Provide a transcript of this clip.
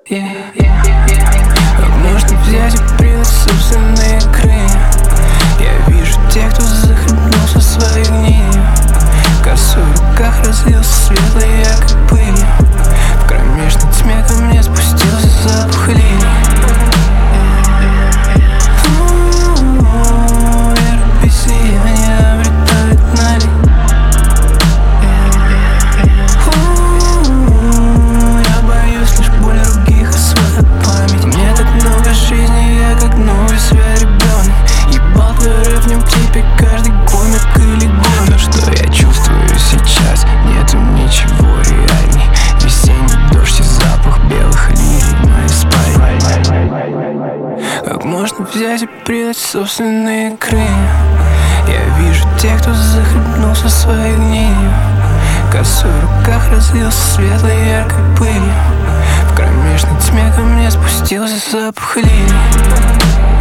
Как можно взять и предать собственные крылья? Я вижу тех, кто захлебнулся своей гнилью. Косой в руках разлился светлый яркой пылью. В кромешной тьме ко мне спустился запах лилий. Вера без сияния обретает налик. Я боюсь лишь боли других и свою память. Мне так много жизни, я как новый свой ребенок. Ебал дыры в нем теперь каждый комик или гон. Что я чувствую сейчас, нету ничего реальней. Весенний дождь и запах белых лилий в моей спальне. Как можно взять и предать собственные крылья? Я вижу тех, кто захлебнулся своей гнилью. Косой в руках разлился светлой яркой пылью. В кромешной тьме ко мне спустился запах лилий.